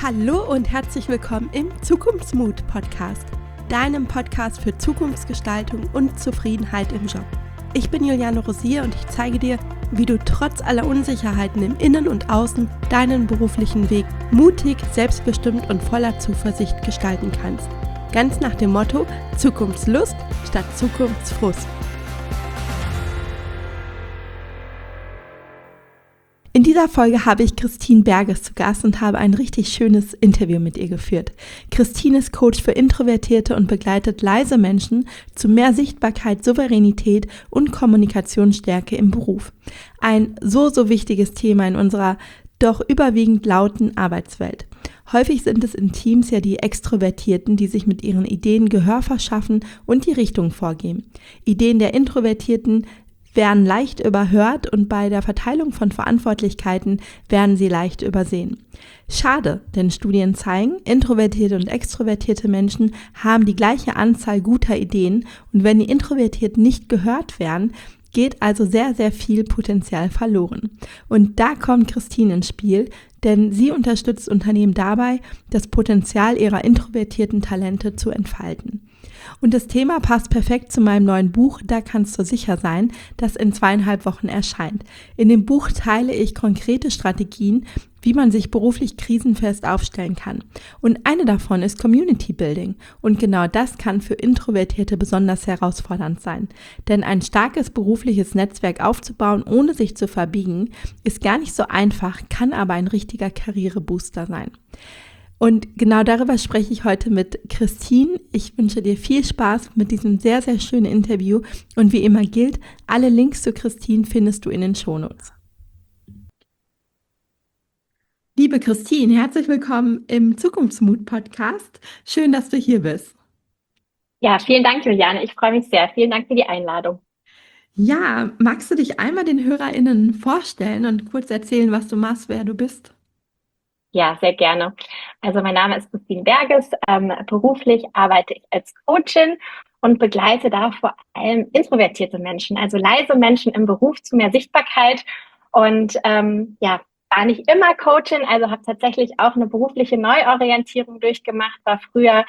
Hallo und herzlich willkommen im Zukunftsmut-Podcast, deinem Podcast für Zukunftsgestaltung und Zufriedenheit im Job. Ich bin Juliane Rosier und ich zeige dir, wie du trotz aller Unsicherheiten im Innen und Außen deinen beruflichen Weg mutig, selbstbestimmt und voller Zuversicht gestalten kannst. Ganz nach dem Motto Zukunftslust statt Zukunftsfrust. In dieser Folge habe ich Christine Berges zu Gast und habe ein richtig schönes Interview mit ihr geführt. Christine ist Coach für Introvertierte und begleitet leise Menschen zu mehr Sichtbarkeit, Souveränität und Kommunikationsstärke im Beruf. Ein so wichtiges Thema in unserer doch überwiegend lauten Arbeitswelt. Häufig sind es in Teams ja die Extrovertierten, die sich mit ihren Ideen Gehör verschaffen und die Richtung vorgeben. Ideen der Introvertierten werden leicht überhört und bei der Verteilung von Verantwortlichkeiten werden sie leicht übersehen. Schade, denn Studien zeigen, introvertierte und extrovertierte Menschen haben die gleiche Anzahl guter Ideen und wenn die Introvertierten nicht gehört werden, geht also sehr viel Potenzial verloren. Und da kommt Christine ins Spiel, denn sie unterstützt Unternehmen dabei, das Potenzial ihrer introvertierten Talente zu entfalten. Und das Thema passt perfekt zu meinem neuen Buch, Da kannst du sicher sein, das in 2,5 Wochen erscheint. In dem Buch teile ich konkrete Strategien, wie man sich beruflich krisenfest aufstellen kann. Und eine davon ist Community Building. Und genau das kann für Introvertierte besonders herausfordernd sein. Denn ein starkes berufliches Netzwerk aufzubauen, ohne sich zu verbiegen, ist gar nicht so einfach, kann aber ein richtiger Karrierebooster sein. Und genau darüber spreche ich heute mit Christine. Ich wünsche dir viel Spaß mit diesem sehr schönen Interview. Und wie immer gilt, alle Links zu Christine findest du in den Shownotes. Liebe Christine, herzlich willkommen im Zukunftsmut-Podcast. Schön, dass du hier bist. Ja, vielen Dank, Juliane. Ich freue mich sehr. Vielen Dank für die Einladung. Ja, magst du dich einmal den HörerInnen vorstellen und kurz erzählen, was du machst, wer du bist? Ja, sehr gerne. Also mein Name ist Christine Berges. Beruflich arbeite ich als Coachin und begleite da vor allem introvertierte Menschen, also leise Menschen im Beruf zu mehr Sichtbarkeit. Und war nicht immer Coachin, also habe tatsächlich auch eine berufliche Neuorientierung durchgemacht, war früher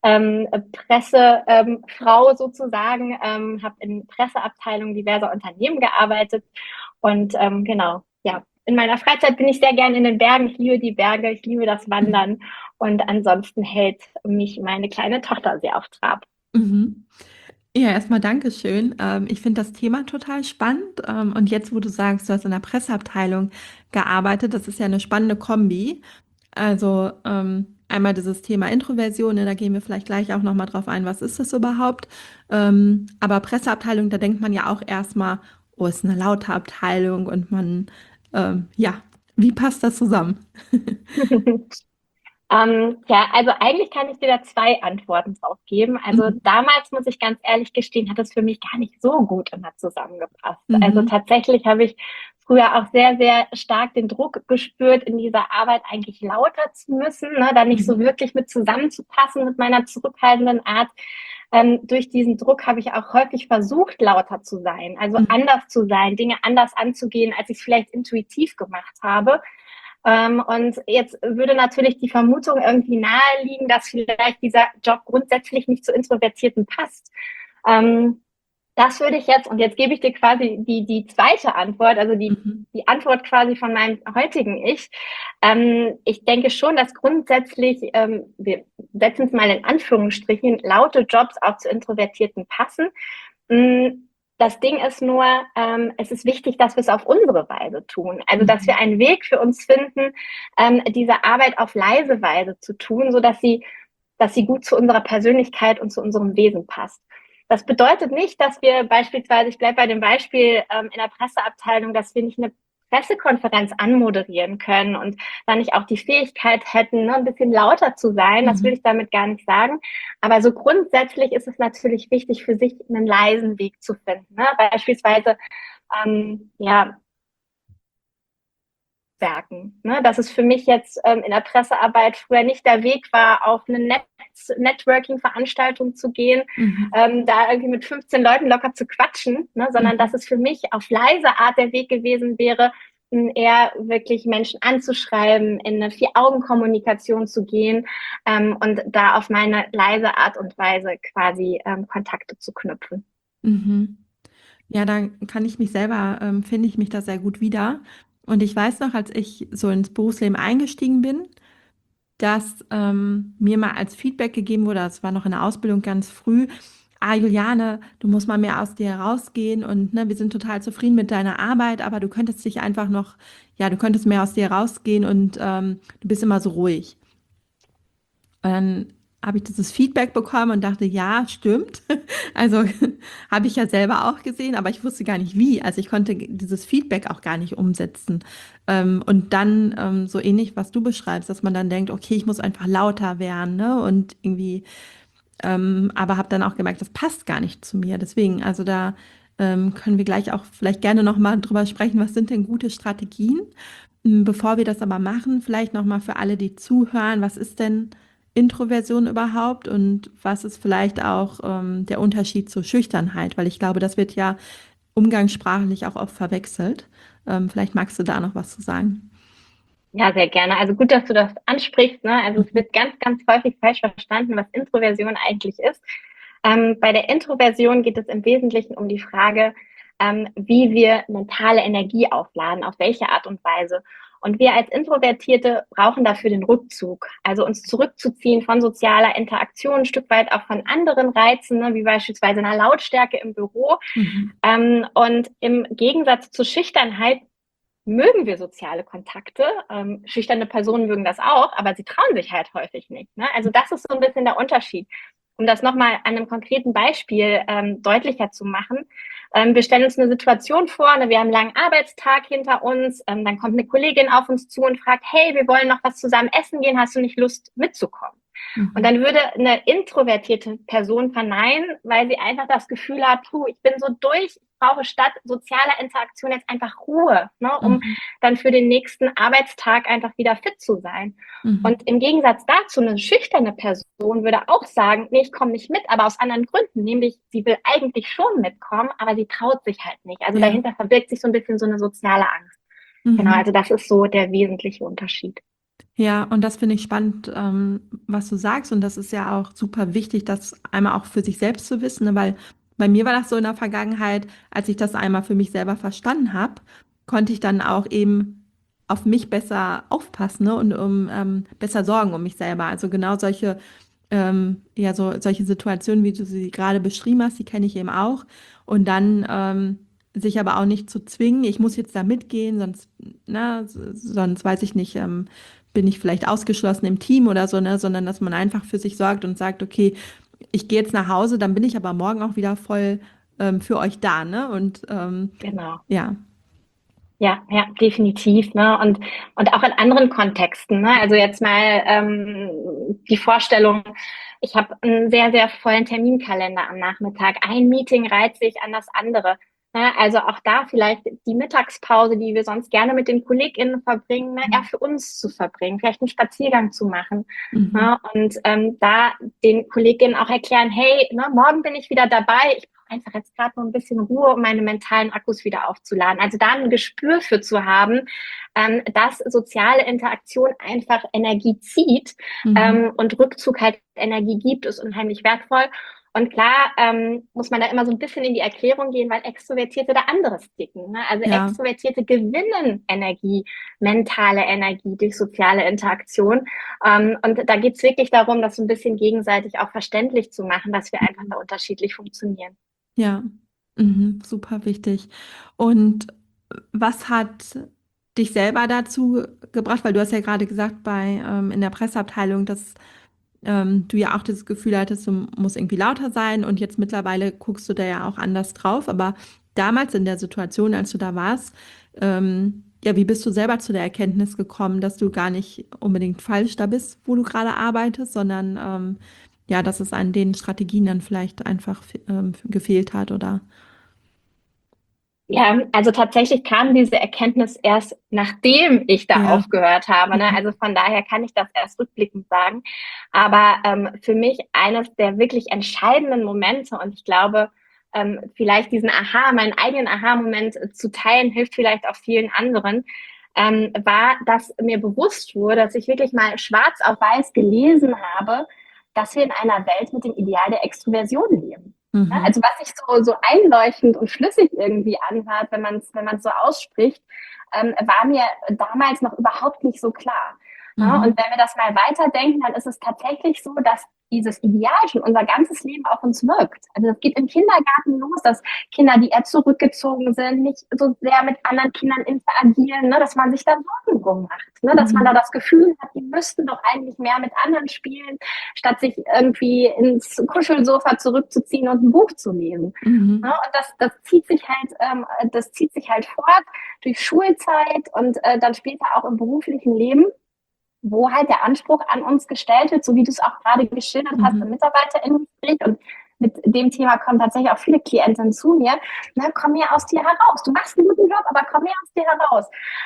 Pressefrau sozusagen, habe in Presseabteilungen diverser Unternehmen gearbeitet und in meiner Freizeit bin ich sehr gerne in den Bergen. Ich liebe die Berge, ich liebe das Wandern und ansonsten hält mich meine kleine Tochter sehr auf Trab. Mhm. Ja, erstmal Dankeschön. Ich finde das Thema total spannend. Und jetzt, wo du sagst, du hast in der Presseabteilung gearbeitet, das ist ja eine spannende Kombi. Also einmal dieses Thema Introversion, ne, da gehen wir vielleicht gleich auch nochmal drauf ein, was ist das überhaupt? Aber Presseabteilung, da denkt man ja auch erstmal, oh, ist eine laute Abteilung und ja, wie passt das zusammen? Also eigentlich kann ich dir da zwei Antworten drauf geben. Also Mhm. damals, muss ich ganz ehrlich gestehen, hat es für mich gar nicht so gut immer zusammengepasst. Also Mhm. tatsächlich habe ich früher auch sehr stark den Druck gespürt, in dieser Arbeit eigentlich lauter zu müssen, ne, da nicht so Mhm. wirklich mit zusammenzupassen mit meiner zurückhaltenden Art. Durch diesen Druck habe ich auch häufig versucht, lauter zu sein, also Mhm. anders zu sein, Dinge anders anzugehen, als ich es vielleicht intuitiv gemacht habe. Und jetzt würde natürlich die Vermutung irgendwie naheliegen, dass vielleicht dieser Job grundsätzlich nicht zu Introvertierten passt. Das würde ich jetzt, und jetzt gebe ich dir quasi die zweite Antwort, also Mhm. die Antwort quasi von meinem heutigen Ich. Ich denke schon, dass grundsätzlich, wir setzen es mal in Anführungsstrichen, laute Jobs auch zu Introvertierten passen. Das Ding ist nur, es ist wichtig, dass wir es auf unsere Weise tun. Also, dass wir Mhm. einen Weg für uns finden, diese Arbeit auf leise Weise zu tun, so dass sie gut zu unserer Persönlichkeit und zu unserem Wesen passt. Das bedeutet nicht, dass wir beispielsweise, ich bleibe bei dem Beispiel in der Presseabteilung, dass wir nicht eine Pressekonferenz anmoderieren können und dann nicht auch die Fähigkeit hätten, ne, ein bisschen lauter zu sein. Das will Mhm. ich damit gar nicht sagen. Aber so grundsätzlich ist es natürlich wichtig, für sich einen leisen Weg zu finden. Ne? Beispielsweise, ja, Werken. Ne? Dass es für mich jetzt in der Pressearbeit früher nicht der Weg war, auf eine Networking-Veranstaltung zu gehen, Mhm. da irgendwie mit 15 Leuten locker zu quatschen, ne? Sondern dass Mhm. es für mich auf leise Art der Weg gewesen wäre, eher wirklich Menschen anzuschreiben, in eine Vier-Augen-Kommunikation zu gehen und da auf meine leise Art und Weise quasi Kontakte zu knüpfen. Mhm. Ja, da kann ich mich selber, finde ich mich da sehr gut wieder. Und ich weiß noch, als ich so ins Berufsleben eingestiegen bin, dass mir mal als Feedback gegeben wurde, das war noch in der Ausbildung ganz früh, Juliane, du musst mal mehr aus dir rausgehen und ne, wir sind total zufrieden mit deiner Arbeit, aber du könntest dich einfach noch, ja, du könntest mehr aus dir rausgehen und du bist immer so ruhig. Und dann habe ich dieses Feedback bekommen und dachte, ja, stimmt. Also habe ich ja selber auch gesehen, aber ich wusste gar nicht wie. Also ich konnte dieses Feedback auch gar nicht umsetzen. Und dann so ähnlich, was du beschreibst, dass man dann denkt, okay, ich muss einfach lauter werden, ne? Und irgendwie, aber habe dann auch gemerkt, das passt gar nicht zu mir. Deswegen, also da können wir gleich auch vielleicht gerne noch mal drüber sprechen, was sind denn gute Strategien? Bevor wir das aber machen, vielleicht noch mal für alle, die zuhören, was ist denn Introversion überhaupt und was ist vielleicht auch der Unterschied zur Schüchternheit? Weil ich glaube, das wird ja umgangssprachlich auch oft verwechselt. Vielleicht magst du da noch was zu sagen. Ja, sehr gerne. Also gut, dass du das ansprichst, ne? Also es Mhm. wird ganz, ganz häufig falsch verstanden, was Introversion eigentlich ist. Bei der Introversion geht es im Wesentlichen um die Frage, wie wir mentale Energie aufladen, auf welche Art und Weise. Und wir als Introvertierte brauchen dafür den Rückzug, also uns zurückzuziehen von sozialer Interaktion, ein Stück weit auch von anderen Reizen, ne, wie beispielsweise einer Lautstärke im Büro. Mhm. Und im Gegensatz zur Schüchternheit mögen wir soziale Kontakte. Schüchterne Personen mögen das auch, aber sie trauen sich halt häufig nicht. Ne? Also das ist so ein bisschen der Unterschied. Um das nochmal an einem konkreten Beispiel deutlicher zu machen. Wir stellen uns eine Situation vor, ne, wir haben einen langen Arbeitstag hinter uns, dann kommt eine Kollegin auf uns zu und fragt, hey, wir wollen noch was zusammen essen gehen, hast du nicht Lust mitzukommen? Und Mhm. dann würde eine introvertierte Person verneinen, weil sie einfach das Gefühl hat, puh, ich bin so durch, ich brauche statt sozialer Interaktion jetzt einfach Ruhe, ne, um Mhm. dann für den nächsten Arbeitstag einfach wieder fit zu sein. Mhm. Und im Gegensatz dazu, eine schüchterne Person würde auch sagen, nee, ich komme nicht mit, aber aus anderen Gründen, nämlich sie will eigentlich schon mitkommen, aber sie traut sich halt nicht. Also Ja. dahinter verbirgt sich so ein bisschen so eine soziale Angst. Genau, Mhm. also das ist so der wesentliche Unterschied. Ja, und das finde ich spannend, was du sagst. Und das ist ja auch super wichtig, das einmal auch für sich selbst zu wissen, ne? Weil bei mir war das so in der Vergangenheit, als ich das einmal für mich selber verstanden habe, konnte ich dann auch eben auf mich besser aufpassen, ne? Und besser sorgen um mich selber. Also genau solche, ja, solche Situationen, wie du sie gerade beschrieben hast, die kenne ich eben auch. Und dann sich aber auch nicht zu zwingen, ich muss jetzt da mitgehen, sonst, na, sonst weiß ich nicht, bin ich vielleicht ausgeschlossen im Team oder so, ne, sondern dass man einfach für sich sorgt und sagt, okay, ich gehe jetzt nach Hause, dann bin ich aber morgen auch wieder voll für euch da, ne? Und Genau. ja. Ja, ja, definitiv, ne? Und auch in anderen Kontexten, ne? Also jetzt mal die Vorstellung, ich habe einen sehr, sehr vollen Terminkalender am Nachmittag. Ein Meeting reiht sich an das andere. Ne? Also auch da vielleicht die Mittagspause, die wir sonst gerne mit den KollegInnen verbringen, ne? Eher für uns zu verbringen, vielleicht einen Spaziergang zu machen. Mhm. Ne? Und da den KollegInnen auch erklären, hey, ne, morgen bin ich wieder dabei, ich einfach jetzt gerade nur ein bisschen Ruhe, um meine mentalen Akkus wieder aufzuladen. Also da ein Gespür für zu haben, dass soziale Interaktion einfach Energie zieht Mhm. und Rückzug halt Energie gibt, ist unheimlich wertvoll. Und klar muss man da immer so ein bisschen in die Erklärung gehen, weil Extrovertierte da anderes ticken. Ne? Also Ja. Extrovertierte gewinnen Energie, mentale Energie durch soziale Interaktion. Und da geht es wirklich darum, das so ein bisschen gegenseitig auch verständlich zu machen, dass wir einfach da unterschiedlich funktionieren. Ja, mhm, super wichtig. Und was hat dich selber dazu gebracht, weil du hast ja gerade gesagt, in der Presseabteilung, dass du ja auch das Gefühl hattest, du musst irgendwie lauter sein und jetzt mittlerweile guckst du da ja auch anders drauf, aber damals in der Situation, als du da warst, ja, wie bist du selber zu der Erkenntnis gekommen, dass du gar nicht unbedingt falsch da bist, wo du gerade arbeitest, sondern ja, dass es an den Strategien dann vielleicht einfach gefehlt hat oder? Ja, also tatsächlich kam diese Erkenntnis erst, nachdem ich da Ja. aufgehört habe. Ne? Mhm. Also von daher kann ich das erst rückblickend sagen. Aber für mich eines der wirklich entscheidenden Momente, und ich glaube, vielleicht diesen meinen eigenen Aha-Moment zu teilen, hilft vielleicht auch vielen anderen, war, dass mir bewusst wurde, dass ich wirklich mal schwarz auf weiß gelesen habe, dass wir in einer Welt mit dem Ideal der Extroversion leben. Ja, Mhm. also was sich so einleuchtend und schlüssig irgendwie anhört, wenn man so ausspricht, war mir damals noch überhaupt nicht so klar. Ja, und Mhm. wenn wir das mal weiterdenken, dann ist es tatsächlich so, dass dieses Ideal schon unser ganzes Leben auf uns wirkt. Also es geht im Kindergarten los, dass Kinder, die eher zurückgezogen sind, nicht so sehr mit anderen Kindern interagieren, ne, dass man sich da Sorgen drum macht, ne, dass man da Mhm. das Gefühl hat, die müssten doch eigentlich mehr mit anderen spielen, statt sich irgendwie ins Kuschelsofa zurückzuziehen und ein Buch zu lesen. Ja, Mhm. und das zieht sich halt fort durch Schulzeit und dann später auch im beruflichen Leben, wo halt der Anspruch an uns gestellt wird, so wie du es auch gerade geschildert hast im Mhm. Mitarbeiterinnengespräch. Und mit dem Thema kommen tatsächlich auch viele Klienten zu mir. Na, komm mehr aus dir heraus. Du machst einen guten Job, aber komm mehr aus dir heraus.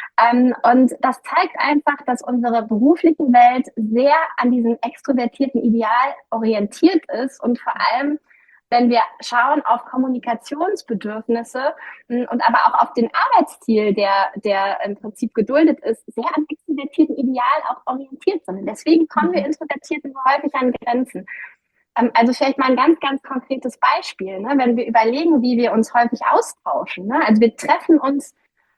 Und das zeigt einfach, dass unsere berufliche Welt sehr an diesem extrovertierten Ideal orientiert ist und vor allem, wenn wir schauen auf Kommunikationsbedürfnisse und aber auch auf den Arbeitsstil, der im Prinzip geduldet ist, sehr am extrovertierten Ideal auch orientiert sind. Und deswegen kommen wir Mhm. Introvertierten so häufig an Grenzen. Also vielleicht mal ein ganz, ganz konkretes Beispiel, ne? Wenn wir überlegen, wie wir uns häufig austauschen. Ne? Also wir treffen uns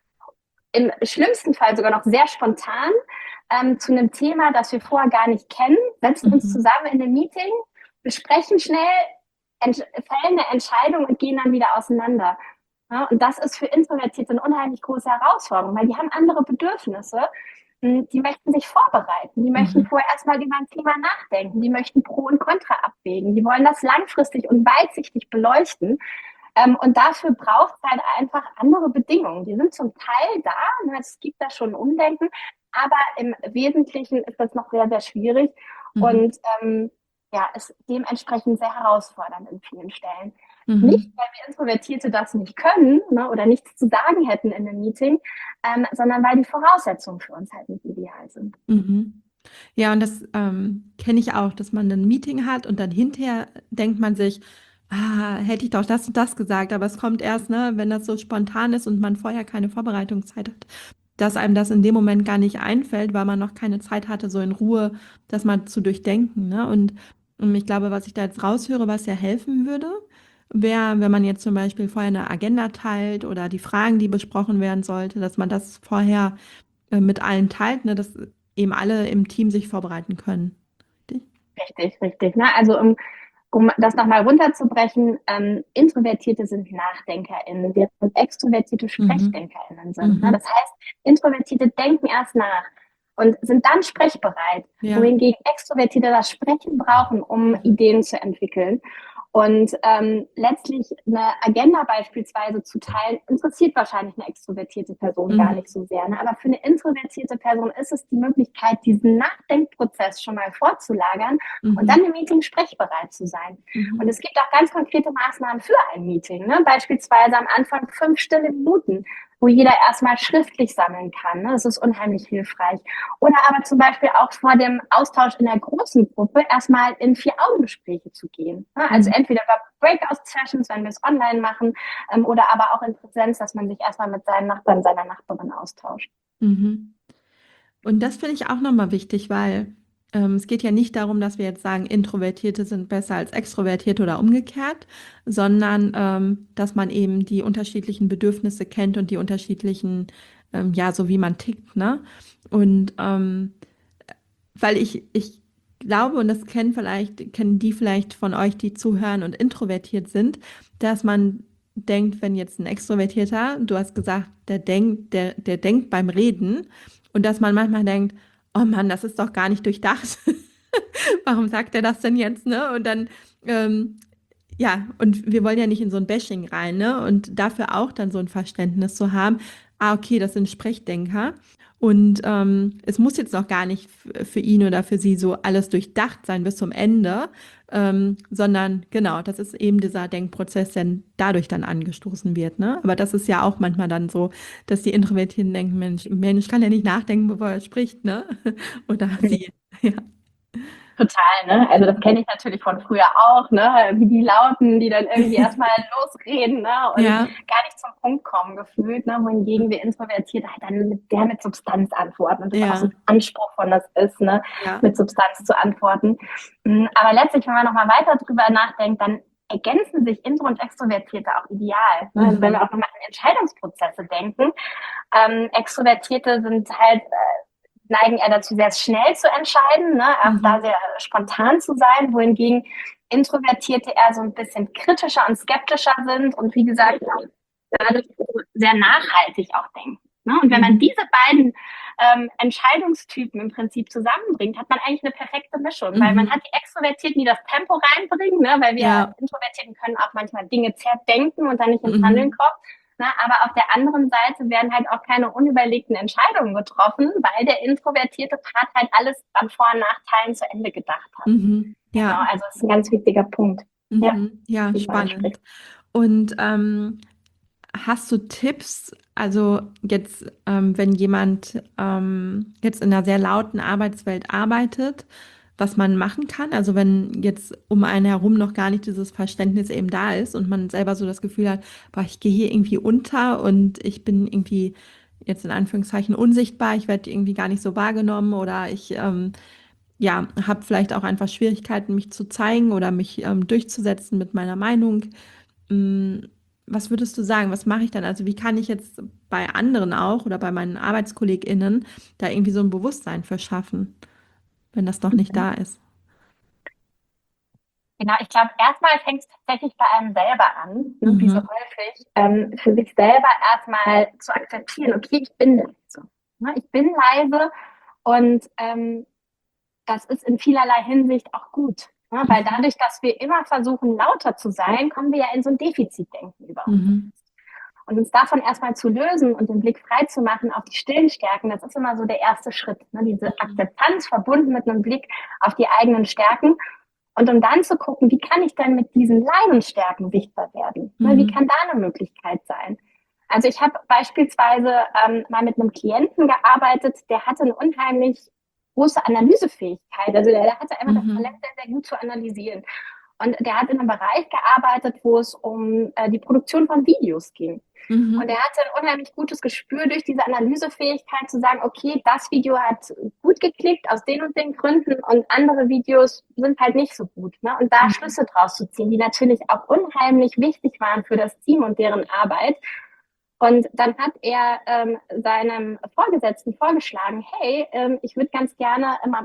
im schlimmsten Fall sogar noch sehr spontan zu einem Thema, das wir vorher gar nicht kennen, setzen uns Mhm. zusammen in einem Meeting, besprechen schnell, fällen eine Entscheidung und gehen dann wieder auseinander. Ja, und das ist für Introvertierte eine unheimlich große Herausforderung, weil die haben andere Bedürfnisse. Die möchten sich vorbereiten, die möchten Mhm. vorher erstmal über ein Thema nachdenken, die möchten Pro und Contra abwägen, die wollen das langfristig und weitsichtig beleuchten. Und dafür braucht es halt einfach andere Bedingungen. Die sind zum Teil da, ne, es gibt da schon ein Umdenken, aber im Wesentlichen ist das noch sehr, sehr schwierig Mhm. und ja, ist dementsprechend sehr herausfordernd in vielen Stellen. Nicht, Mhm. weil wir Introvertierte das nicht können, ne, oder nichts zu sagen hätten in einem Meeting, sondern weil die Voraussetzungen für uns halt nicht ideal sind. Mhm. Ja, und das kenne ich auch, dass man ein Meeting hat und dann hinterher denkt man sich, hätte ich doch das und das gesagt, aber es kommt erst, ne, wenn das so spontan ist und man vorher keine Vorbereitungszeit hat, dass einem das in dem Moment gar nicht einfällt, weil man noch keine Zeit hatte, so in Ruhe das mal zu durchdenken, ne? Und ich glaube, was ich da jetzt raushöre, was ja helfen würde, wäre, wenn man jetzt zum Beispiel vorher eine Agenda teilt oder die Fragen, die besprochen werden sollte, dass man das vorher mit allen teilt, ne, dass eben alle im Team sich vorbereiten können. Richtig? Richtig, richtig. Ne? Also um das nochmal runterzubrechen, Introvertierte sind NachdenkerInnen, während Extrovertierte Mhm. SprechdenkerInnen sind. Ne? Mhm. Das heißt, Introvertierte denken erst nach und sind dann sprechbereit, Ja. wohingegen Extrovertierte das Sprechen brauchen, um Mhm. Ideen zu entwickeln. Und letztlich eine Agenda beispielsweise zu teilen, interessiert wahrscheinlich eine extrovertierte Person gar Mhm. nicht so sehr. Ne? Aber für eine introvertierte Person ist es die Möglichkeit, diesen Nachdenkprozess schon mal vorzulagern und Mhm. dann im Meeting sprechbereit zu sein. Und Mhm. es gibt auch ganz konkrete Maßnahmen für ein Meeting. Ne? Beispielsweise am Anfang 5 stille Minuten, wo jeder erstmal schriftlich sammeln kann. Ne? Das ist unheimlich hilfreich. Oder aber zum Beispiel auch vor dem Austausch in der großen Gruppe erstmal in 4-Augen-Gespräche zu gehen. Ne? Also Mhm. entweder über Breakout-Sessions, wenn wir es online machen, oder aber auch in Präsenz, dass man sich erstmal mit seinen Nachbarn, seiner Nachbarin austauscht. Mhm. Und das finde ich auch nochmal wichtig, weil es geht ja nicht darum, dass wir jetzt sagen, Introvertierte sind besser als Extrovertierte oder umgekehrt, sondern dass man eben die unterschiedlichen Bedürfnisse kennt und die unterschiedlichen, ja, so wie man tickt, ne? Und weil ich glaube, und das kennen die vielleicht von euch, die zuhören und introvertiert sind, dass man denkt, wenn jetzt ein Extrovertierter, du hast gesagt, der denkt beim Reden und dass man manchmal denkt, oh Mann, das ist doch gar nicht durchdacht. Warum sagt er das denn jetzt, ne? Und dann, ja, und wir wollen ja nicht in so ein Bashing rein, ne? Und dafür auch dann so ein Verständnis zu haben, okay, das sind Sprechdenker. Und es muss jetzt noch gar nicht für ihn oder für sie so alles durchdacht sein bis zum Ende, sondern genau, das ist eben dieser Denkprozess, der dadurch dann angestoßen wird, ne? Aber das ist ja auch manchmal dann so, dass die Introvertierten denken, Mensch, Mensch kann ja nicht nachdenken, bevor er spricht, ne? Oder sie. Ja. Total, ne? Also das kenne ich natürlich von früher auch, ne? Wie die Lauten, die dann irgendwie erstmal losreden, ne? Und Ja. gar nicht zum Punkt kommen gefühlt, ne? Wohingegen wir Introvertierte halt dann mit Substanz antworten und das auch so Ja. ein Anspruch von das ist, ne? Ja. Mit Substanz zu antworten. Aber letztlich, wenn man nochmal weiter drüber nachdenkt, dann ergänzen sich Intro- und Extrovertierte auch ideal. Ne? Also wenn wir auch nochmal an Entscheidungsprozesse denken, Extrovertierte sind halt neigen eher dazu, sehr schnell zu entscheiden, ne? Auch da sehr spontan zu sein, wohingegen Introvertierte eher so ein bisschen kritischer und skeptischer sind und wie gesagt dadurch sehr nachhaltig auch denken. Ne? Und wenn man diese beiden Entscheidungstypen im Prinzip zusammenbringt, hat man eigentlich eine perfekte Mischung, weil man hat die Extrovertierten, die das Tempo reinbringen, ne? Weil wir Ja. Introvertierten können auch manchmal Dinge zerdenken und dann nicht ins Handeln Mhm. kommen. Na, aber auf der anderen Seite werden halt auch keine unüberlegten Entscheidungen getroffen, weil der introvertierte Part halt alles an Vor- und Nachteilen zu Ende gedacht hat. Mhm. Genau, Ja. also das ist ein ganz wichtiger Punkt. Ja, Ja, den du spannend. ansprichst. Und hast du Tipps, also jetzt, wenn jemand jetzt in einer sehr lauten Arbeitswelt arbeitet, was man machen kann? Also wenn jetzt um einen herum noch gar nicht dieses Verständnis eben da ist und man selber so das Gefühl hat, boah, ich gehe hier irgendwie unter und ich bin irgendwie jetzt in Anführungszeichen unsichtbar, ich werde irgendwie gar nicht so wahrgenommen oder ich ja, habe vielleicht auch einfach Schwierigkeiten, mich zu zeigen oder mich durchzusetzen mit meiner Meinung. Mm, Was würdest du sagen? Was mache ich dann? Also wie kann ich jetzt bei anderen auch oder bei meinen ArbeitskollegInnen da irgendwie so ein Bewusstsein für schaffen, wenn das noch nicht da ist? Genau, ich glaube, erstmal fängt es tatsächlich bei einem selber an, ne, wie so Mhm. häufig, für sich selber erstmal zu akzeptieren, okay, ich bin leise. Ne, ich bin leise und das ist in vielerlei Hinsicht auch gut. Ne, weil Mhm. dadurch, dass wir immer versuchen, lauter zu sein, kommen wir ja in so ein Defizitdenken über uns. Mhm. Und uns davon erstmal zu lösen und den Blick frei zu machen auf die stillen Stärken, das ist immer so der erste Schritt. Ne? Diese Akzeptanz verbunden mit einem Blick auf die eigenen Stärken. Und um dann zu gucken, wie kann ich denn mit diesen kleinen Stärken sichtbar werden? Ne? Wie Mhm. kann da eine Möglichkeit sein? Also ich habe beispielsweise mal mit einem Klienten gearbeitet, der hatte eine unheimlich große Analysefähigkeit. Also der hatte einfach das Talent, Mhm. sehr, sehr gut zu analysieren. Und der hat in einem Bereich gearbeitet, wo es um die Produktion von Videos ging. Und Mhm. er hatte ein unheimlich gutes Gespür durch diese Analysefähigkeit zu sagen, okay, das Video hat gut geklickt aus den und den Gründen und andere Videos sind halt nicht so gut. Ne? Und da Mhm. Schlüsse draus zu ziehen, die natürlich auch unheimlich wichtig waren für das Team und deren Arbeit. Und dann hat er seinem Vorgesetzten vorgeschlagen, hey, ich würde ganz gerne immer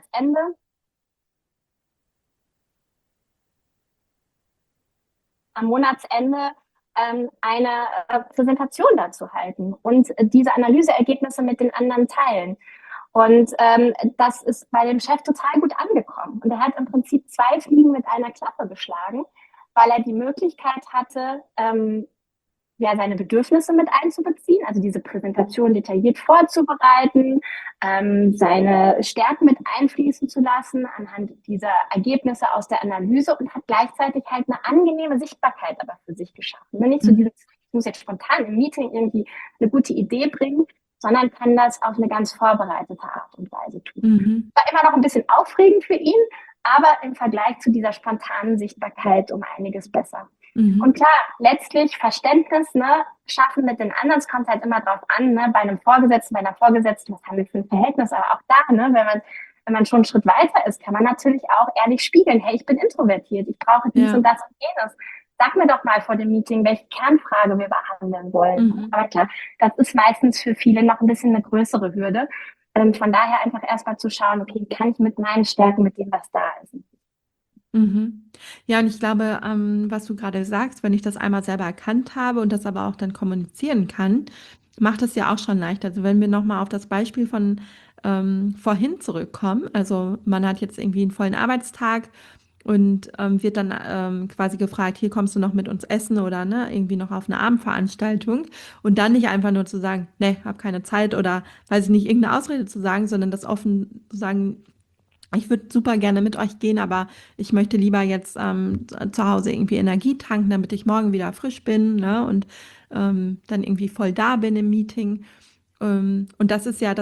am Monatsende eine Präsentation dazu halten und diese Analyseergebnisse mit den anderen teilen. Und das ist bei dem Chef total gut angekommen. Und er hat im Prinzip zwei Fliegen mit einer Klappe geschlagen, weil er die Möglichkeit hatte, ja, seine Bedürfnisse mit einzubeziehen, also diese Präsentation detailliert vorzubereiten, seine Stärken mit einfließen zu lassen anhand dieser Ergebnisse aus der Analyse und hat gleichzeitig halt eine angenehme Sichtbarkeit aber für sich geschaffen. Nicht so dieses, ich muss jetzt spontan im Meeting irgendwie eine gute Idee bringen, sondern kann das auf eine ganz vorbereitete Art und Weise tun. Mhm. War immer noch ein bisschen aufregend für ihn, aber im Vergleich zu dieser spontanen Sichtbarkeit um einiges besser. Und Mhm. klar, letztlich Verständnis, ne, schaffen mit den anderen, es kommt halt immer drauf an, ne, bei einem Vorgesetzten, bei einer Vorgesetzten, was haben wir für ein Verhältnis, aber auch da, ne, wenn man schon einen Schritt weiter ist, kann man natürlich auch ehrlich spiegeln, hey, ich bin introvertiert, ich brauche dies und Ja. das und jenes. Sag mir doch mal vor dem Meeting, welche Kernfrage wir behandeln wollen. Mhm. Aber klar, das ist meistens für viele noch ein bisschen eine größere Hürde. Von daher einfach erstmal zu schauen, okay, wie kann ich mit meinen Stärken, mit dem, was da ist. Mhm. Ja, und ich glaube, was du gerade sagst, wenn ich das einmal selber erkannt habe und das aber auch dann kommunizieren kann, macht es ja auch schon leicht. Also wenn wir nochmal auf das Beispiel von vorhin zurückkommen, also man hat jetzt irgendwie einen vollen Arbeitstag und wird dann quasi gefragt, hier kommst du noch mit uns essen oder ne, irgendwie noch auf eine Abendveranstaltung und dann nicht einfach nur zu sagen, nee, hab keine Zeit oder weiß ich nicht, irgendeine Ausrede zu sagen, sondern das offen zu sagen, ich würde super gerne mit euch gehen, aber ich möchte lieber jetzt zu Hause irgendwie Energie tanken, damit ich morgen wieder frisch bin, ne? Und dann irgendwie voll da bin im Meeting. Und das ist ja, das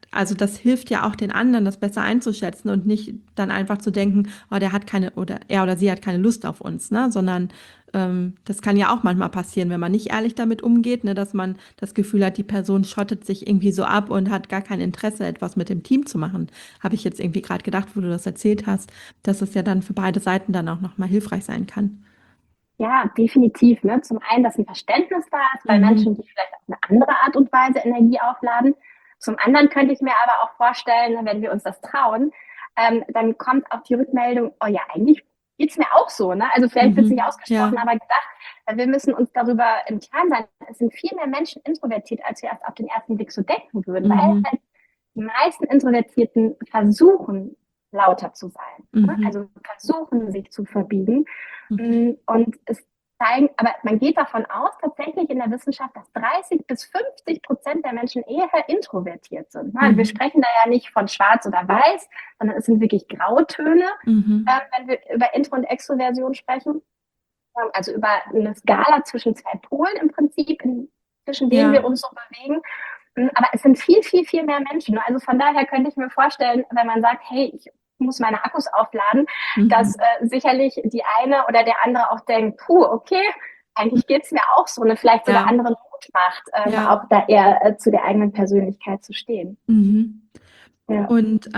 also das hilft ja auch den anderen, das besser einzuschätzen und nicht dann einfach zu denken, oh, der hat keine oder er oder sie hat keine Lust auf uns, ne? Sondern das kann ja auch manchmal passieren, wenn man nicht ehrlich damit umgeht, ne, dass man das Gefühl hat, die Person schottet sich irgendwie so ab und hat gar kein Interesse, etwas mit dem Team zu machen. Habe ich jetzt irgendwie gerade gedacht, wo du das erzählt hast, dass es ja dann für beide Seiten dann auch nochmal hilfreich sein kann. Ja, definitiv. Ne? Zum einen, dass ein Verständnis da ist bei Mhm. Menschen, die vielleicht auf eine andere Art und Weise Energie aufladen. Zum anderen könnte ich mir aber auch vorstellen, ne, wenn wir uns das trauen, dann kommt auch die Rückmeldung, oh ja, eigentlich geht's mir auch so. Ne? Also vielleicht wird es nicht Mhm. ausgesprochen, Ja. aber gedacht, wir müssen uns darüber im Klaren sein, es sind viel mehr Menschen introvertiert, als wir erst auf den ersten Blick so denken würden, weil Mhm. halt die meisten Introvertierten versuchen, lauter zu sein. Ne? Mhm. Also versuchen, sich zu verbiegen. Mhm. Und es zeigen, aber man geht davon aus, tatsächlich in der Wissenschaft, dass 30-50% der Menschen eher introvertiert sind. Also wir Mhm. sprechen da ja nicht von schwarz oder weiß, sondern es sind wirklich Grautöne, Mhm. wenn wir über Intro- und Extroversion sprechen. Also über eine Skala zwischen zwei Polen im Prinzip, zwischen denen wir Ja. uns so bewegen. Aber es sind viel, viel, viel mehr Menschen. Also von daher könnte ich mir vorstellen, wenn man sagt, hey, ich muss meine Akkus aufladen, dass Mhm. sicherlich die eine oder der andere auch denkt, puh, okay, eigentlich geht's mir auch so, eine vielleicht sogar Ja. anderen Mut macht, Ja. auch da eher zu der eigenen Persönlichkeit zu stehen. Mhm. Ja. Und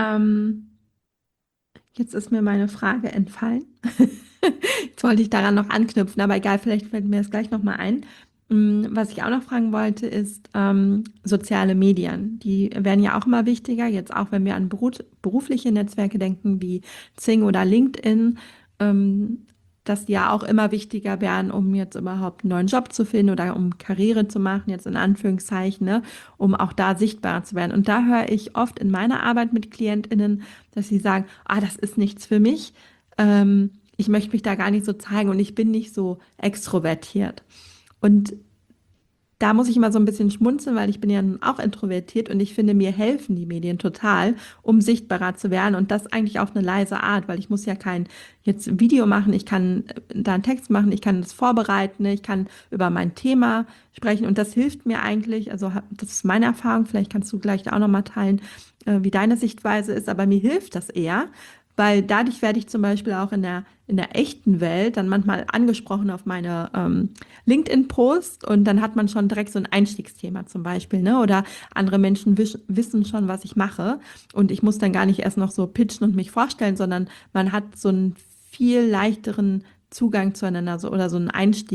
jetzt ist mir meine Frage entfallen. Jetzt wollte ich daran noch anknüpfen, aber egal, vielleicht fällt mir das gleich nochmal ein. Was ich auch noch fragen wollte, ist soziale Medien. Die werden ja auch immer wichtiger, jetzt auch wenn wir an berufliche Netzwerke denken, wie Xing oder LinkedIn, dass die ja auch immer wichtiger werden, um jetzt überhaupt einen neuen Job zu finden oder um Karriere zu machen, jetzt in Anführungszeichen, ne, um auch da sichtbar zu werden. Und da höre ich oft in meiner Arbeit mit KlientInnen, dass sie sagen, ah, das ist nichts für mich. Ich möchte mich da gar nicht so zeigen und ich bin nicht so extrovertiert. Und da muss ich immer so ein bisschen schmunzeln, weil ich bin ja nun auch introvertiert und ich finde, mir helfen die Medien total, um sichtbarer zu werden und das eigentlich auf eine leise Art, weil ich muss ja kein jetzt Video machen, ich kann da einen Text machen, ich kann das vorbereiten, ich kann über mein Thema sprechen und das hilft mir eigentlich, also das ist meine Erfahrung, vielleicht kannst du gleich auch nochmal teilen, wie deine Sichtweise ist, aber mir hilft das eher, weil dadurch werde ich zum Beispiel auch in der echten Welt dann manchmal angesprochen auf meine LinkedIn-Post und dann hat man schon direkt so ein Einstiegsthema zum Beispiel, ne? Oder andere Menschen wissen schon, was ich mache und ich muss dann gar nicht erst noch so pitchen und mich vorstellen, sondern man hat so einen viel leichteren Zugang zueinander so, oder so einen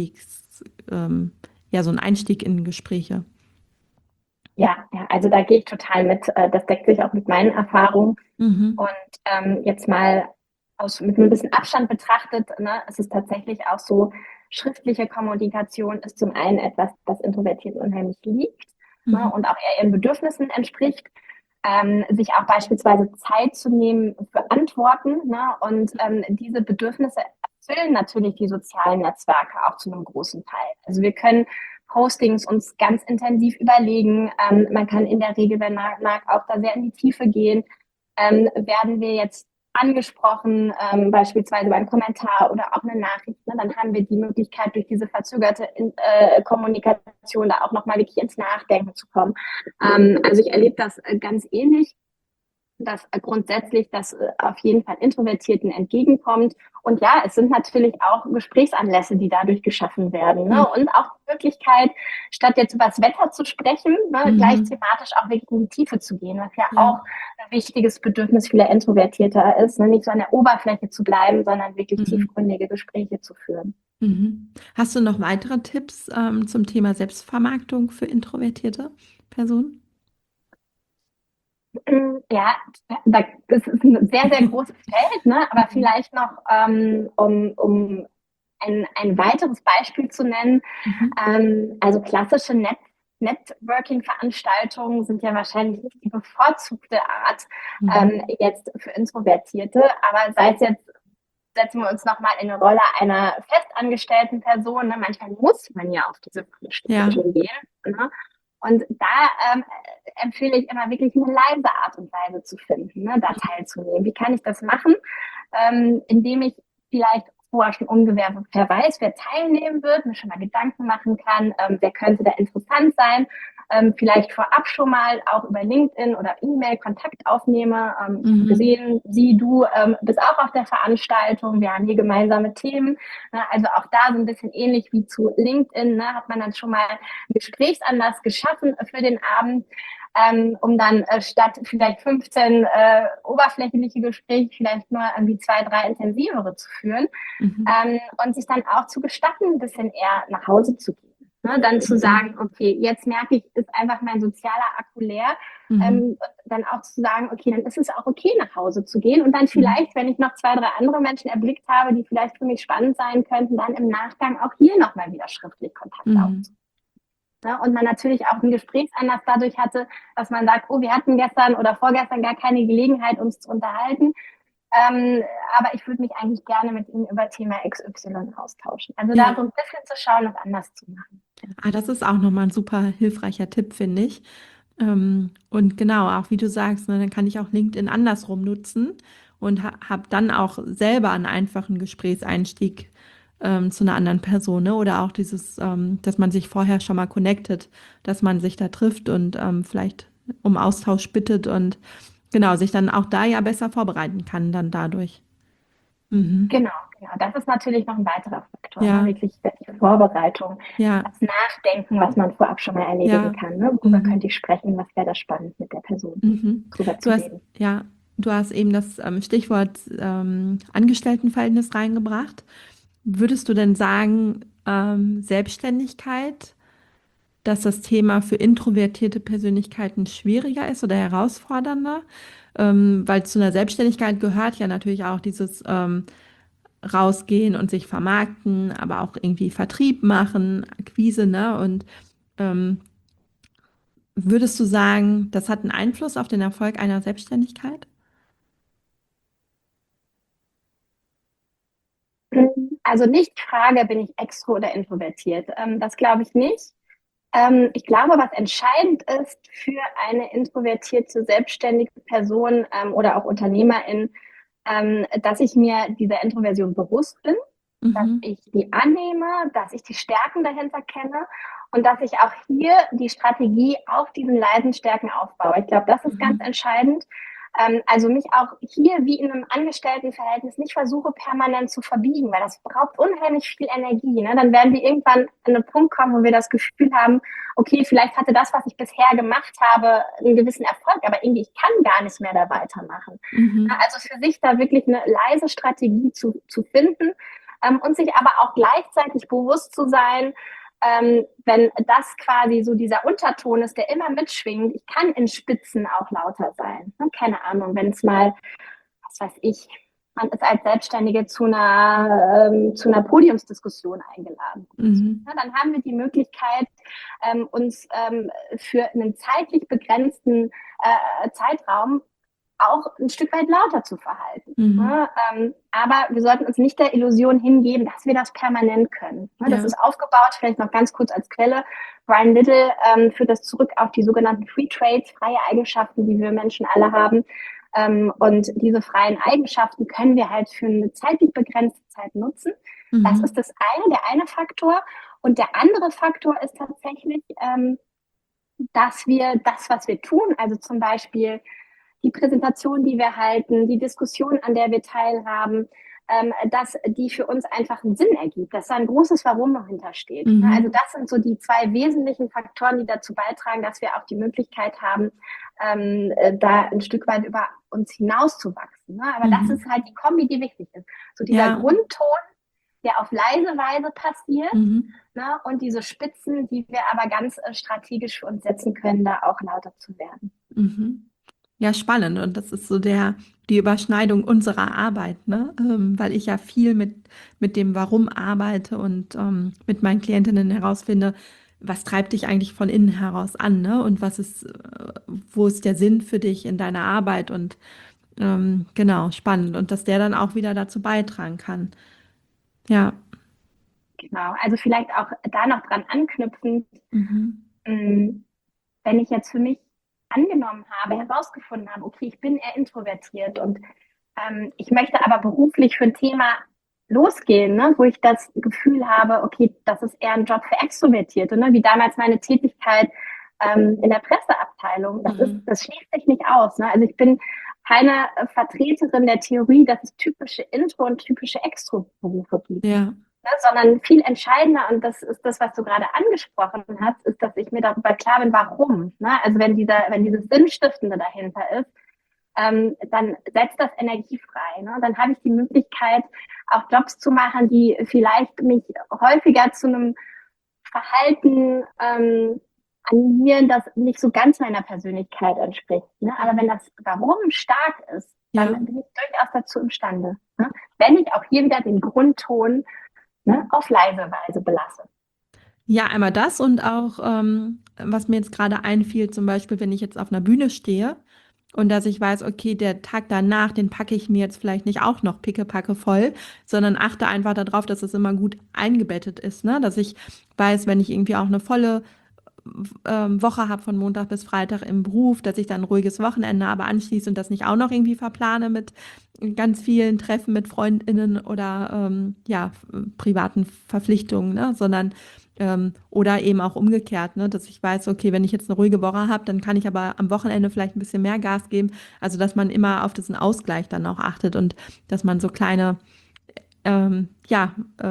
ja, so einen Einstieg in Gespräche. Ja, ja, also da gehe ich total mit. Das deckt sich auch mit meinen Erfahrungen. Mhm. Und jetzt mal mit ein bisschen Abstand betrachtet, ne, es ist tatsächlich auch so, schriftliche Kommunikation ist zum einen etwas, das Introvertiert unheimlich liegt, ne, Mhm. und auch eher ihren Bedürfnissen entspricht. Sich auch beispielsweise Zeit zu nehmen für Antworten, ne, und diese Bedürfnisse erfüllen natürlich die sozialen Netzwerke auch zu einem großen Teil. Also wir können Postings uns ganz intensiv überlegen. Man kann in der Regel, wenn man mag, auch da sehr in die Tiefe gehen. Werden wir jetzt angesprochen, beispielsweise über einen Kommentar oder auch eine Nachricht, ne, dann haben wir die Möglichkeit, durch diese verzögerte Kommunikation da auch nochmal wirklich ins Nachdenken zu kommen. Also ich erlebe das ganz ähnlich, dass grundsätzlich das auf jeden Fall Introvertierten entgegenkommt. Und ja, es sind natürlich auch Gesprächsanlässe, die dadurch geschaffen werden. Ne? Und auch die Möglichkeit, statt jetzt über das Wetter zu sprechen, ne, gleich Mhm. thematisch auch wirklich in die Tiefe zu gehen, was ja Ja. auch ein wichtiges Bedürfnis vieler Introvertierter ist, ne? Nicht so an der Oberfläche zu bleiben, sondern wirklich Mhm. tiefgründige Gespräche zu führen. Mhm. Hast du noch weitere Tipps zum Thema Selbstvermarktung für introvertierte Personen? Ja, das ist ein sehr, sehr großes Feld, ne? Aber vielleicht noch, um ein weiteres Beispiel zu nennen. Mhm. Also klassische Networking-Veranstaltungen sind ja wahrscheinlich nicht die bevorzugte Art Mhm. jetzt für Introvertierte, aber sei es jetzt, setzen wir uns nochmal in eine Rolle einer festangestellten Person. Ne? Manchmal muss man ja auf diese Ja. Veranstaltungen gehen. Ne? Und da empfehle ich immer wirklich eine leise Art und Weise zu finden, ne, da teilzunehmen. Wie kann ich das machen? Indem ich vielleicht vorher schon ungefähr weiß, wer teilnehmen wird, mir schon mal Gedanken machen kann, wer könnte da interessant sein. vielleicht vorab schon mal auch über LinkedIn oder E-Mail Kontakt aufnehme. Ich habe gesehen, du bist auch auf der Veranstaltung, wir haben hier gemeinsame Themen. Ne? Also auch da so ein bisschen ähnlich wie zu LinkedIn, ne? Hat man dann schon mal einen Gesprächsanlass geschaffen für den Abend. Um dann statt vielleicht 15 oberflächliche Gespräche vielleicht nur irgendwie 2, 3 intensivere zu führen und sich dann auch zu gestatten, ein bisschen eher nach Hause zu gehen. Ne? Dann zu sagen, okay, jetzt merke ich, ist einfach mein sozialer Akku leer. Dann auch zu sagen, okay, dann ist es auch okay, nach Hause zu gehen und dann vielleicht, wenn ich noch 2, 3 andere Menschen erblickt habe, die vielleicht für mich spannend sein könnten, dann im Nachgang auch hier nochmal wieder schriftlich Kontakt aufzunehmen. Ne? Und man natürlich auch einen Gesprächsanlass dadurch hatte, dass man sagt, oh, wir hatten gestern oder vorgestern gar keine Gelegenheit, uns zu unterhalten. Aber ich würde mich eigentlich gerne mit Ihnen über Thema XY austauschen. Also da so ein bisschen zu schauen, was anders zu machen. Das ist auch nochmal ein super hilfreicher Tipp, finde ich. Und genau, auch wie du sagst, ne, dann kann ich auch LinkedIn andersrum nutzen und habe dann auch selber einen einfachen Gesprächseinstieg zu einer anderen Person, ne? Oder auch dieses, dass man sich vorher schon mal connectet, dass man sich da trifft und vielleicht um Austausch bittet und genau, sich dann auch da ja besser vorbereiten kann dann dadurch. Genau. Das ist natürlich noch ein weiterer Faktor, ne? Ja, Wirklich die Vorbereitung, ja, das Nachdenken, was man vorab schon mal erledigen ja. kann. Ne? Worüber könnte ich sprechen? Was wäre da spannend, mit der Person drüber Du zu hast, reden? ja, du hast eben das Stichwort Angestelltenverhältnis reingebracht. Würdest du denn sagen, Selbstständigkeit, dass das Thema für introvertierte Persönlichkeiten schwieriger ist oder herausfordernder? Weil zu einer Selbstständigkeit gehört ja natürlich auch dieses Rausgehen und sich vermarkten, aber auch irgendwie Vertrieb machen, Akquise, ne? Und ähm, würdest du sagen, das hat einen Einfluss auf den Erfolg einer Selbstständigkeit? Also nicht die Frage, bin ich extro oder introvertiert? Das glaube ich nicht. Ich glaube, was entscheidend ist für eine introvertierte, selbstständige Person oder auch Unternehmerin, dass ich mir dieser Introversion bewusst bin, dass Mhm. ich die annehme, dass ich die Stärken dahinter kenne und dass ich auch hier die Strategie auf diesen leisen Stärken aufbaue. Ich glaube, das ist ganz Mhm. entscheidend. Also mich auch hier wie in einem Angestelltenverhältnis nicht versuche permanent zu verbiegen, weil das braucht unheimlich viel Energie. Ne? Dann werden wir irgendwann an einen Punkt kommen, wo wir das Gefühl haben, okay, vielleicht hatte das, was ich bisher gemacht habe, einen gewissen Erfolg, aber irgendwie ich kann gar nicht mehr da weitermachen. Mhm. Also für sich da wirklich eine leise Strategie zu finden und sich aber auch gleichzeitig bewusst zu sein, wenn das quasi so dieser Unterton ist, der immer mitschwingt, ich kann in Spitzen auch lauter sein. Ne? Keine Ahnung, wenn es mal, was weiß ich, man ist als Selbstständige zu einer Podiumsdiskussion eingeladen. Mhm. Ja, dann haben wir die Möglichkeit, uns für einen zeitlich begrenzten Zeitraum auch ein Stück weit lauter zu verhalten. Mhm. Ne? Aber wir sollten uns nicht der Illusion hingeben, dass wir das permanent können. Ne? Das Ja. ist aufgebaut, vielleicht noch ganz kurz als Quelle. Brian Little führt das zurück auf die sogenannten Free Traits, freie Eigenschaften, die wir Menschen alle haben. Und diese freien Eigenschaften können wir halt für eine zeitlich begrenzte Zeit nutzen. Das Mhm. ist der eine Faktor. Und der andere Faktor ist tatsächlich, dass wir das, was wir tun, also zum Beispiel die Präsentation, die wir halten, die Diskussion, an der wir teilhaben, dass die für uns einfach einen Sinn ergibt, dass da ein großes Warum noch hintersteht. Also Mhm. das sind so die 2 wesentlichen Faktoren, die dazu beitragen, dass wir auch die Möglichkeit haben, da ein Stück weit über uns hinauszuwachsen. Ne? Aber das ist Mhm. halt die Kombi, die wichtig ist. So dieser Ja. Grundton, der auf leise Weise passiert, Mhm. ne? Und diese Spitzen, die wir aber ganz strategisch für uns setzen können, da auch lauter zu werden. Mhm. Ja, spannend. Und das ist so die Überschneidung unserer Arbeit, ne? Weil ich ja viel mit dem Warum arbeite und mit meinen Klientinnen herausfinde, was treibt dich eigentlich von innen heraus an, ne? Und wo ist der Sinn für dich in deiner Arbeit? Und genau, spannend. Und dass der dann auch wieder dazu beitragen kann. Ja. Genau, also vielleicht auch da noch dran anknüpfen, Mhm. wenn ich jetzt für mich angenommen habe, herausgefunden habe, okay, ich bin eher introvertiert und ich möchte aber beruflich für ein Thema losgehen, ne, wo ich das Gefühl habe, okay, das ist eher ein Job für Extrovertierte, ne, wie damals meine Tätigkeit in der Presseabteilung. Mhm. Das schließt sich nicht aus. Ne? Also ich bin keine Vertreterin der Theorie, dass es typische Intro- und typische Extro-Berufe gibt. Ja, Ne, sondern viel entscheidender, und das ist das, was du gerade angesprochen hast, ist, dass ich mir darüber klar bin, warum. Ne? Also wenn dieses Sinnstiftende dahinter ist, dann setzt das Energie frei. Ne? Dann habe ich die Möglichkeit, auch Jobs zu machen, die vielleicht mich häufiger zu einem Verhalten animieren, das nicht so ganz meiner Persönlichkeit entspricht. Ne? Aber wenn das Warum stark ist, dann ja. bin ich durchaus dazu imstande. Ne? Wenn ich auch hier wieder den Grundton, ne, auf leise Weise belasse. Ja, einmal das und auch, was mir jetzt gerade einfiel, zum Beispiel, wenn ich jetzt auf einer Bühne stehe und dass ich weiß, okay, der Tag danach, den packe ich mir jetzt vielleicht nicht auch noch pickepacke voll, sondern achte einfach darauf, dass es immer gut eingebettet ist, ne? Dass ich weiß, wenn ich irgendwie auch eine volle Woche habe von Montag bis Freitag im Beruf, dass ich dann ein ruhiges Wochenende aber anschließe und das nicht auch noch irgendwie verplane mit ganz vielen Treffen mit FreundInnen oder ja, privaten Verpflichtungen, ne? Sondern oder eben auch umgekehrt, ne? Dass ich weiß, okay, wenn ich jetzt eine ruhige Woche habe, dann kann ich aber am Wochenende vielleicht ein bisschen mehr Gas geben. Also dass man immer auf diesen Ausgleich dann auch achtet und dass man so kleine ja,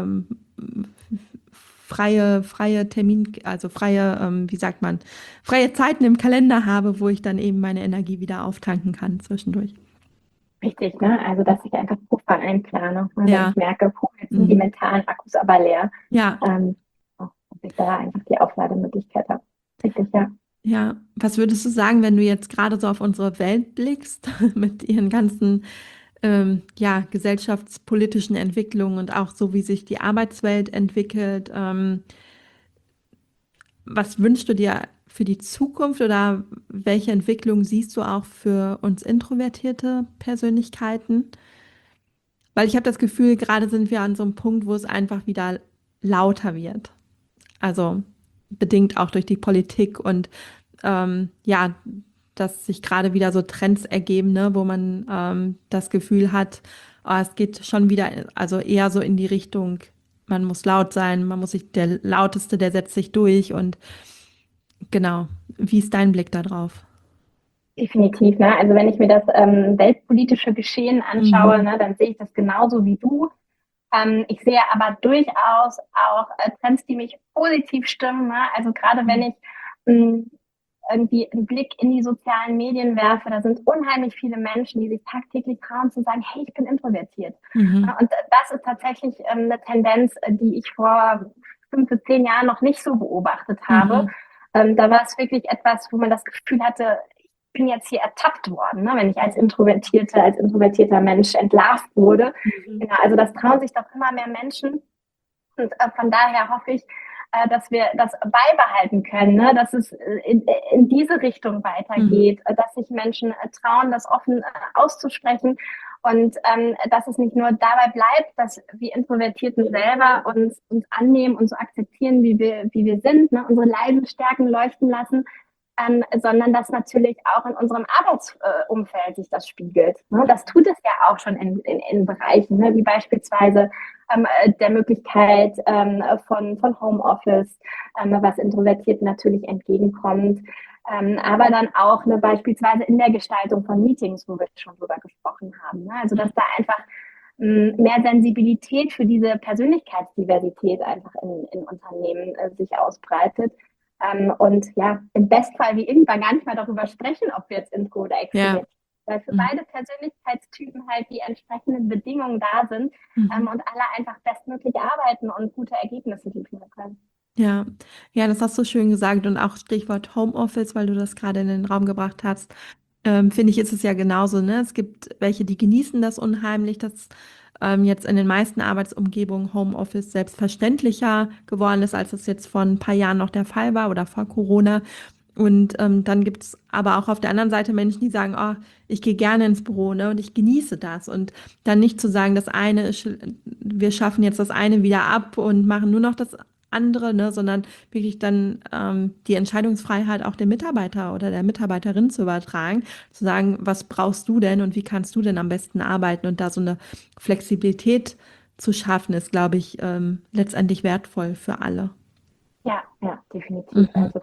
freie Termin, also freie, wie sagt man, freie Zeiten im Kalender habe, wo ich dann eben meine Energie wieder auftanken kann zwischendurch. Richtig, ne? Also, dass ich einfach Puffer einplane, ne? Wenn Ja, ich merke, puh, jetzt sind die mhm. mentalen Akkus aber leer, Ja, dass ich da einfach die Auflademöglichkeit habe. Richtig, ja. ja. Was würdest du sagen, wenn du jetzt gerade so auf unsere Welt blickst, mit ihren ganzen ja, gesellschaftspolitischen Entwicklungen und auch so, wie sich die Arbeitswelt entwickelt? Was wünschst du dir für die Zukunft oder welche Entwicklung siehst du auch für uns introvertierte Persönlichkeiten? Weil ich habe das Gefühl, gerade sind wir an so einem Punkt, wo es einfach wieder lauter wird. Also bedingt auch durch die Politik und ja, dass sich gerade wieder so Trends ergeben, ne, wo man das Gefühl hat, oh, es geht schon wieder, also eher so in die Richtung, man muss laut sein, man muss sich, der Lauteste, der setzt sich durch und genau. Wie ist dein Blick da drauf? Definitiv, ne? Also wenn ich mir das weltpolitische Geschehen anschaue, Mhm. ne, dann sehe ich das genauso wie du. Ich sehe aber durchaus auch Trends, die mich positiv stimmen. Ne? Also gerade wenn ich mh, irgendwie einen Blick in die sozialen Medien werfe, da sind unheimlich viele Menschen, die sich tagtäglich trauen zu sagen, hey, ich bin introvertiert. Mhm. Ja, und das ist tatsächlich eine Tendenz, die ich vor 5 bis 10 Jahren noch nicht so beobachtet habe. Mhm. Da war es wirklich etwas, wo man das Gefühl hatte, ich bin jetzt hier ertappt worden, ne? Wenn ich als introvertierter Mensch entlarvt wurde. Mhm. Genau, also das trauen sich doch immer mehr Menschen. Und von daher hoffe ich, dass wir das beibehalten können, ne? Dass es in diese Richtung Mhm. weitergeht, dass sich Menschen trauen, das offen auszusprechen und dass es nicht nur dabei bleibt, dass wir Introvertierten selber uns annehmen und so akzeptieren, wie wir sind, ne? Unsere leisen Stärken leuchten lassen, sondern dass natürlich auch in unserem Arbeitsumfeld sich das spiegelt. Ne? Das tut es ja auch schon in Bereichen, ne? Wie beispielsweise der Möglichkeit von Homeoffice, was Introvertierten natürlich entgegenkommt. Aber dann auch ne, beispielsweise in der Gestaltung von Meetings, wo wir schon drüber gesprochen haben. Ne? Also dass da einfach mehr Sensibilität für diese Persönlichkeitsdiversität einfach in Unternehmen sich ausbreitet. Und ja, im Bestfall wie irgendwann gar nicht mal darüber sprechen, ob wir jetzt Intro oder Ja. Extrovert, weil für Mhm. beide Persönlichkeitstypen halt die entsprechenden Bedingungen da sind, Mhm. und alle einfach bestmöglich arbeiten und gute Ergebnisse liefern können. Ja, ja, das hast du schön gesagt und auch Stichwort Homeoffice, weil du das gerade in den Raum gebracht hast. Finde ich, ist es ja genauso, ne? Es gibt welche, die genießen das unheimlich, dass jetzt in den meisten Arbeitsumgebungen Homeoffice selbstverständlicher geworden ist, als es jetzt vor ein paar Jahren noch der Fall war oder vor Corona. Und dann gibt es aber auch auf der anderen Seite Menschen, die sagen, oh, ich gehe gerne ins Büro, ne, und ich genieße das. Und dann nicht zu sagen, das eine ist, wir schaffen jetzt das eine wieder ab und machen nur noch das andere, ne, sondern wirklich dann die Entscheidungsfreiheit auch dem Mitarbeiter oder der Mitarbeiterin zu übertragen, zu sagen, was brauchst du denn und wie kannst du denn am besten arbeiten und da so eine Flexibilität zu schaffen, ist, glaube ich, letztendlich wertvoll für alle. Ja, ja, definitiv. Mhm. Also das.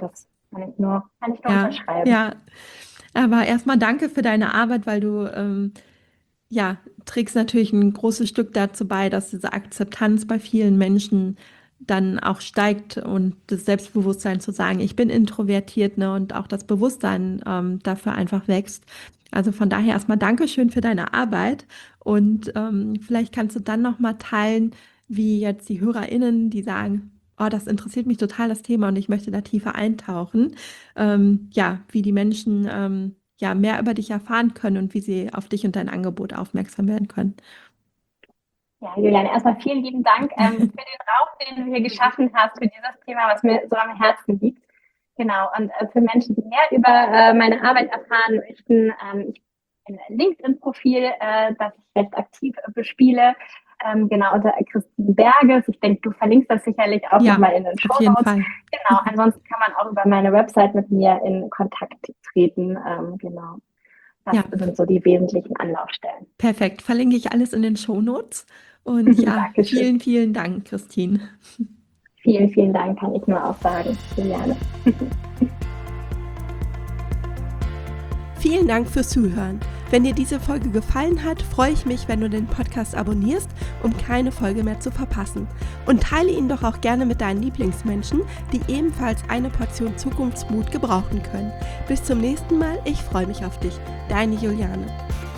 Kann ich nur unterschreiben. Ja, aber erstmal danke für deine Arbeit, weil du trägst natürlich ein großes Stück dazu bei, dass diese Akzeptanz bei vielen Menschen dann auch steigt und das Selbstbewusstsein zu sagen, ich bin introvertiert, ne, und auch das Bewusstsein dafür einfach wächst. Also von daher erstmal Dankeschön für deine Arbeit und vielleicht kannst du dann nochmal teilen, wie jetzt die HörerInnen, die sagen, oh, das interessiert mich total das Thema und ich möchte da tiefer eintauchen, wie die Menschen mehr über dich erfahren können und wie sie auf dich und dein Angebot aufmerksam werden können. Ja, Juliane, erstmal vielen lieben Dank für den Raum, den du hier geschaffen hast, für dieses Thema, was mir so am Herzen liegt. Genau, und für Menschen, die mehr über meine Arbeit erfahren möchten, ich habe ein LinkedIn-Profil, das ich recht aktiv bespiele, genau, unter Christine Berges. Ich denke, du verlinkst das sicherlich auch nochmal in den Shownotes. Genau, ansonsten kann man auch über meine Website mit mir in Kontakt treten. Genau, das sind so die wesentlichen Anlaufstellen. Perfekt, verlinke ich alles in den Shownotes. Und ja, vielen, vielen Dank, Christine. Vielen, vielen Dank, kann ich nur auch sagen. Juliane. Vielen Dank fürs Zuhören. Wenn dir diese Folge gefallen hat, freue ich mich, wenn du den Podcast abonnierst, um keine Folge mehr zu verpassen. Und teile ihn doch auch gerne mit deinen Lieblingsmenschen, die ebenfalls eine Portion Zukunftsmut gebrauchen können. Bis zum nächsten Mal, ich freue mich auf dich. Deine Juliane.